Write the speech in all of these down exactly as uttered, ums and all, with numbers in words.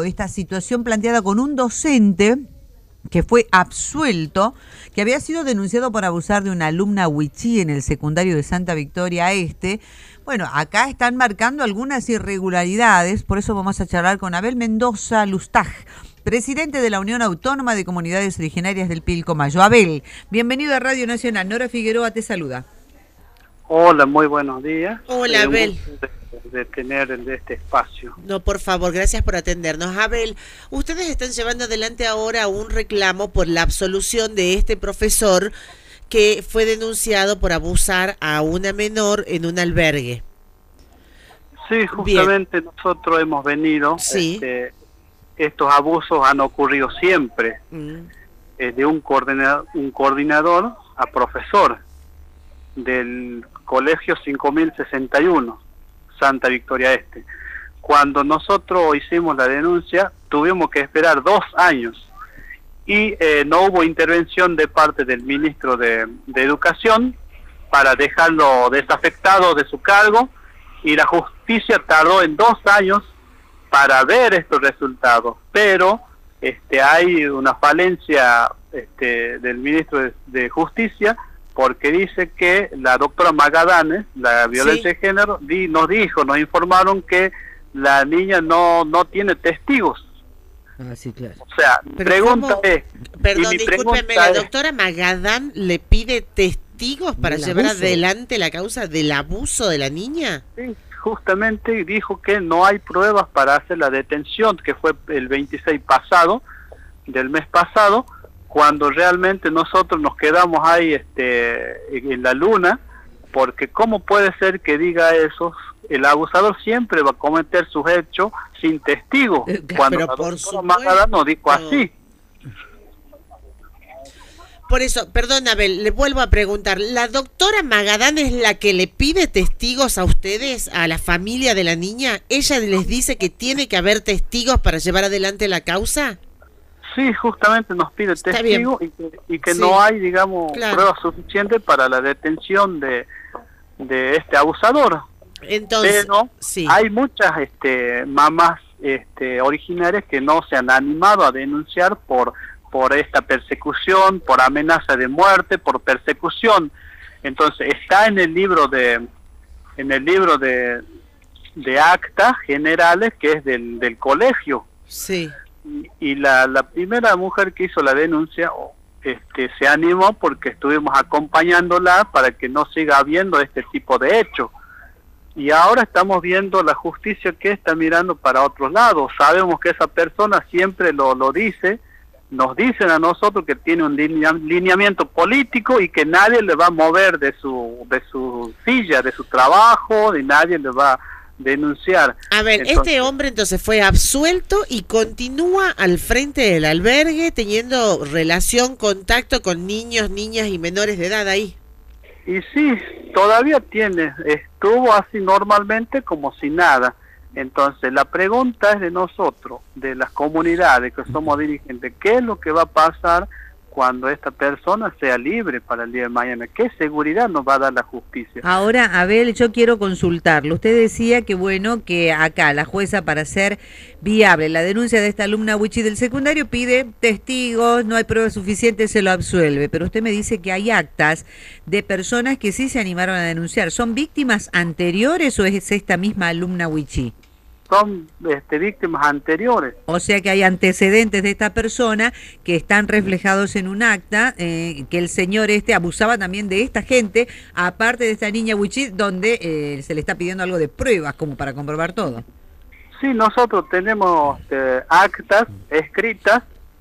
esta situación planteada con un docente que fue absuelto, que había sido denunciado por abusar de una alumna wichí en el secundario de Santa Victoria Este. Bueno, acá están marcando algunas irregularidades, por eso vamos a charlar con Abel Mendoza Lustaj, presidente de la Unión Autónoma de Comunidades Originarias del Pilcomayo. Abel, bienvenido a Radio Nacional. Nora Figueroa te saluda. Hola, muy buenos días. Hola, eh, Abel. De, de tener de este espacio. No, por favor, gracias por atendernos. Abel, ustedes están llevando adelante ahora un reclamo por la absolución de este profesor que fue denunciado por abusar a una menor en un albergue. Sí, justamente Bien. nosotros hemos venido, sí. este, estos abusos han ocurrido siempre, mm. eh, de un coordinador, un coordinador a profesor del colegio cinco mil sesenta y uno, Santa Victoria Este. Cuando nosotros hicimos la denuncia, tuvimos que esperar dos años y eh, no hubo intervención de parte del ministro de, de Educación para dejarlo desafectado de su cargo, y la justicia tardó en dos años para ver estos resultados, pero este, hay una falencia este, del ministro de, de Justicia, porque dice que la doctora Magadanes, la violencia sí. de género, di, nos dijo, nos informaron que la niña no, no tiene testigos. Ah, sí, claro. O sea, Pero pregunta ¿cómo? es... Perdón, mi discúlpeme, pregunta la es, doctora Magadán le pide testigos para ¿Del llevar abuso? adelante la causa del abuso de la niña. Sí, justamente dijo que no hay pruebas para hacer la detención, que fue el veintiséis pasado, del mes pasado, cuando realmente nosotros nos quedamos ahí este, en la luna, porque ¿cómo puede ser que diga eso? El abusador siempre va a cometer sus hechos sin testigos, Eh, cuando pero la por doctora Magadán supuesto. nos dijo así. Por eso, perdón, Abel, le vuelvo a preguntar, ¿la doctora Magadán es la que le pide testigos a ustedes, a la familia de la niña? ¿Ella les dice que tiene que haber testigos para llevar adelante la causa? Sí, justamente nos pide Está testigos y que, y que Sí. no hay, digamos, Claro. pruebas suficientes para la detención de, de este abusador. Entonces, Pero sí. hay muchas este, mamás este, originarias que no se han animado a denunciar por por esta persecución, por amenaza de muerte, por persecución. Entonces está en el libro de en el libro de, de actas generales, que es del, del colegio. Sí. Y, y la, la primera mujer que hizo la denuncia este, se animó porque estuvimos acompañándola para que no siga habiendo este tipo de hechos. Y ahora estamos viendo la justicia que está mirando para otros lados. Sabemos que esa persona siempre lo, lo dice, nos dicen a nosotros que tiene un linea, lineamiento político y que nadie le va a mover de su de su silla, de su trabajo, y nadie le va a denunciar. A ver, Entonces, este hombre entonces fue absuelto y continúa al frente del albergue teniendo relación, contacto con niños, niñas y menores de edad ahí. Y sí, todavía tiene, estuvo así normalmente como si nada. Entonces, la pregunta es de nosotros, de las comunidades que somos dirigentes, ¿qué es lo que va a pasar cuando esta persona sea libre para el día de mañana? ¿Qué seguridad nos va a dar la justicia? Ahora, Abel, yo quiero consultarlo. Usted decía que, bueno, que acá la jueza, para hacer viable la denuncia de esta alumna wichí del secundario, pide testigos, no hay pruebas suficientes, se lo absuelve. Pero usted me dice que hay actas de personas que sí se animaron a denunciar. ¿Son víctimas anteriores o es esta misma alumna wichí? Son este, víctimas anteriores. O sea que hay antecedentes de esta persona que están reflejados en un acta, eh, que el señor este abusaba también de esta gente, aparte de esta niña wichí, donde eh, se le está pidiendo algo de pruebas como para comprobar todo. Sí, nosotros tenemos este, actas escritas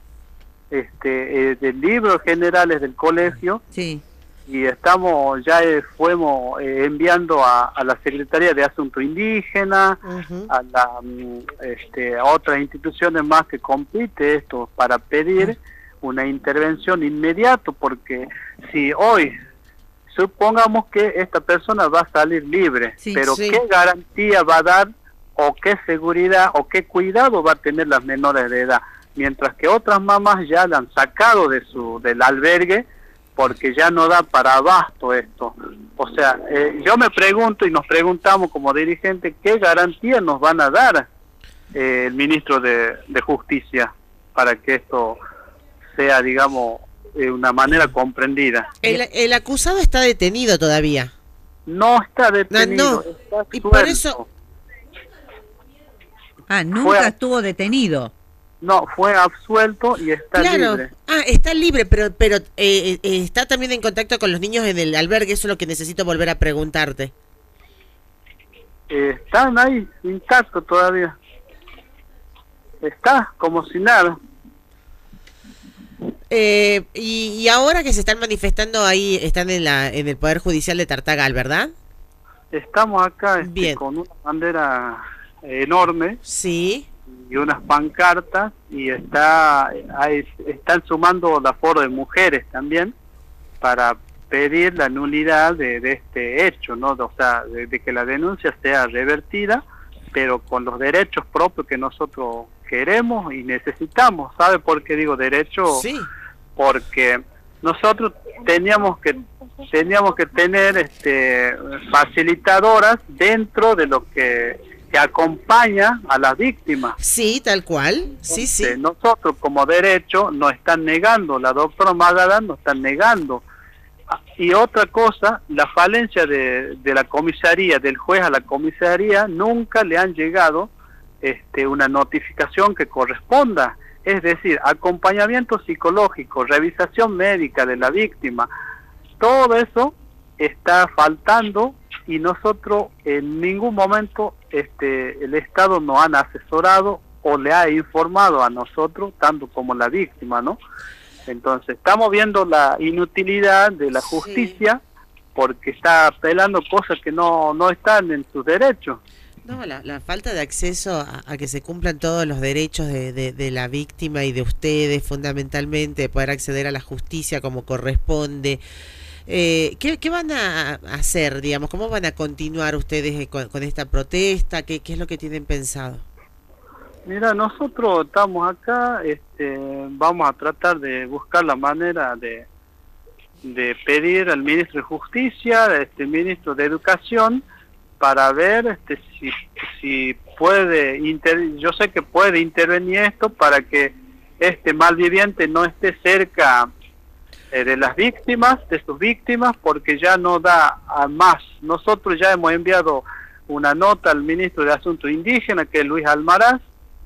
este, eh, de libros generales del colegio. Sí. Y estamos, ya eh, fuimos eh, enviando a, a la Secretaría de Asuntos Indígenas, Uh-huh. a, la, mm, este, a otras instituciones más que compite esto, para pedir una intervención inmediata, porque si hoy supongamos que esta persona va a salir libre, Sí, pero sí. ¿qué garantía va a dar o qué seguridad o qué cuidado va a tener las menores de edad? Mientras que otras mamás ya la han sacado de su del albergue porque ya no da para abasto esto. O sea, eh, yo me pregunto y nos preguntamos como dirigentes, ¿qué garantía nos van a dar? eh, el ministro de, de Justicia para que esto sea, digamos, de una manera comprendida. El, el acusado está detenido todavía. No está detenido, no, no. está Y por eso... Ah, nunca Fue- estuvo detenido. No, fue absuelto y está Claro, libre. ah, está libre, pero pero eh, eh, está también en contacto con los niños en el albergue, eso es lo que necesito volver a preguntarte. Eh, están ahí, intactos todavía. Está como si nada. Eh, y, y ahora que se están manifestando ahí, están en la en el Poder Judicial de Tartagal, ¿verdad? Estamos acá este, Bien. con una bandera enorme Sí. y unas pancartas y está hay, están sumando el aforo de mujeres también para pedir la nulidad de, de este hecho, ¿no? O sea, de, de que la denuncia sea revertida, pero con los derechos propios que nosotros queremos y necesitamos. ¿Sabe por qué digo derecho? Sí. Porque nosotros teníamos que teníamos que tener este facilitadoras dentro de lo que que acompaña a las víctimas. Sí, tal cual. Sí, sí. Entonces, nosotros como derecho nos están negando, la doctora Magadán nos están negando. Y otra cosa, la falencia de, de la comisaría, del juez a la comisaría, nunca le han llegado este, una notificación que corresponda. Es decir, acompañamiento psicológico, revisación médica de la víctima, todo eso está faltando y nosotros en ningún momento este el Estado nos han asesorado o le ha informado a nosotros, tanto como la víctima, ¿no? Entonces estamos viendo la inutilidad de la justicia sí. porque está apelando cosas que no, no están en sus derechos. No, la, la falta de acceso a, a que se cumplan todos los derechos de, de, de la víctima y de ustedes, fundamentalmente, de poder acceder a la justicia como corresponde. Eh, ¿qué, ¿Qué van a hacer, digamos? ¿Cómo van a continuar ustedes con, con esta protesta? ¿Qué, ¿Qué es lo que tienen pensado? Mira, nosotros estamos acá, este, vamos a tratar de buscar la manera de, de pedir al ministro de Justicia, este ministro de Educación, para ver este, si, si puede, inter, yo sé que puede intervenir esto para que este malviviente no esté cerca de las víctimas, de sus víctimas, porque ya no da a más. Nosotros ya hemos enviado una nota al ministro de Asuntos Indígenas, que es Luis Almaraz,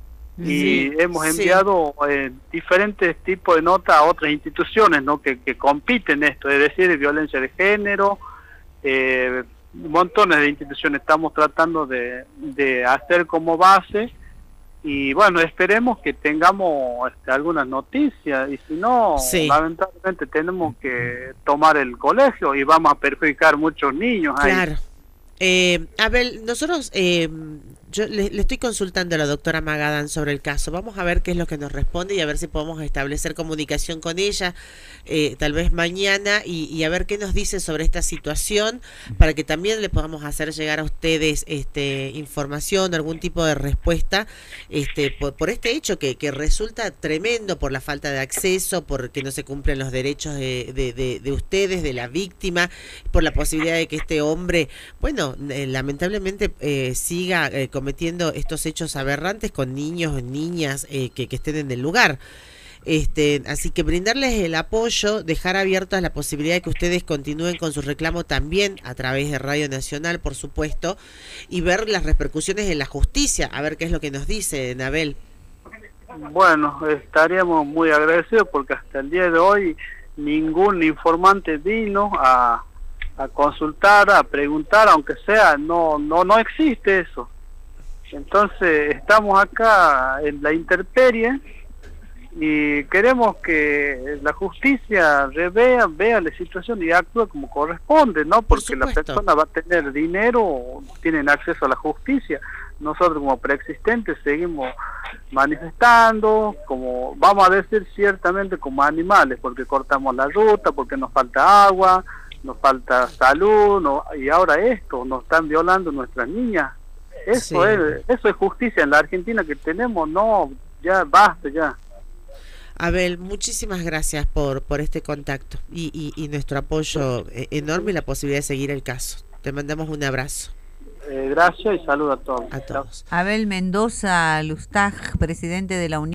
sí, y hemos sí. enviado eh, diferentes tipos de notas a otras instituciones, ¿no? que, que compiten esto, es decir, de violencia de género, eh, montones de instituciones estamos tratando de, de hacer como base. Y bueno, esperemos que tengamos este, algunas noticias, y si no, sí. lamentablemente tenemos que tomar el colegio y vamos a perjudicar muchos niños ahí. Claro. Eh, Abel, nosotros, eh, yo le, le estoy consultando a la doctora Magadán sobre el caso. Vamos a ver qué es lo que nos responde y a ver si podemos establecer comunicación con ella, eh, tal vez mañana, y, y a ver qué nos dice sobre esta situación, para que también le podamos hacer llegar a ustedes este, información, algún tipo de respuesta este, por, por este hecho que, que resulta tremendo, por la falta de acceso, porque no se cumplen los derechos de, de, de, de ustedes, de la víctima, por la posibilidad de que este hombre, bueno, eh, lamentablemente eh, siga eh, cometiendo estos hechos aberrantes con niños, niñas eh, que, que estén en el lugar. Este, así que brindarles el apoyo, dejar abiertas la posibilidad de que ustedes continúen con su reclamo también a través de Radio Nacional, por supuesto, y ver las repercusiones en la justicia, a ver qué es lo que nos dice Abel. Bueno, estaríamos muy agradecidos porque hasta el día de hoy ningún informante vino a, a consultar, a preguntar, aunque sea, no, no, no existe eso. Entonces estamos acá en la intemperie y queremos que la justicia revea, vea la situación y actúe como corresponde, ¿no? Porque la persona va a tener dinero, tienen acceso a la justicia. Nosotros como preexistentes seguimos manifestando, como vamos a decir ciertamente como animales, porque cortamos la ruta, porque nos falta agua, nos falta salud, no, y ahora esto, nos están violando nuestras niñas. Eso sí. es eso es justicia en la Argentina que tenemos, no, ya basta ya. Abel, muchísimas gracias por, por este contacto y, y, y nuestro apoyo enorme y la posibilidad de seguir el caso. Te mandamos un abrazo. Eh, gracias y saludos a todos. A todos. Abel Mendoza Lustaj, presidente de la Unión